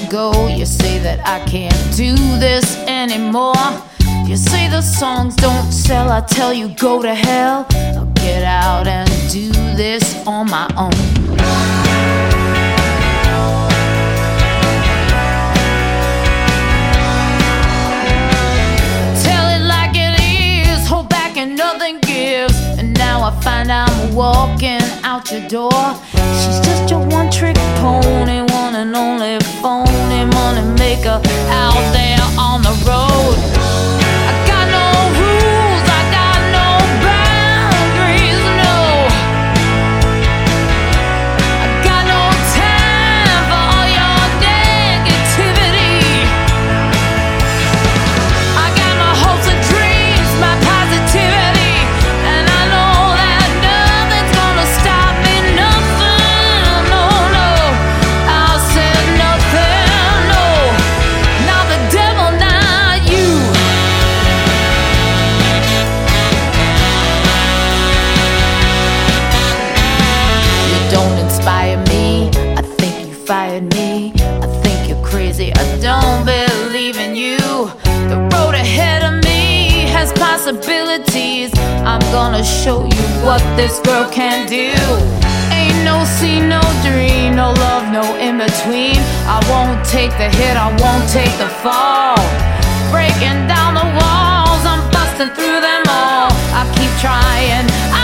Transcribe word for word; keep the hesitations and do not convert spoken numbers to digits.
go. You say that I can't do this anymore. You say the songs don't sell. I tell you go to hell. I'll get out and do this on my own. Nothing gives, and now I find I'm walking out your door. She's just your one-trick pony, one and only phony money maker out there on the road. I got no rules, I got no boundaries, no. I got no time for all your negativity. I got my hopes and dreams, my positivity. Fired me. I think you're crazy. I don't believe in you. The road ahead of me has possibilities. I'm gonna show you what this girl can do. Ain't no scene, no dream, no love, no in between. I won't take the hit, I won't take the fall. Breaking down the walls, I'm busting through them all. I keep trying.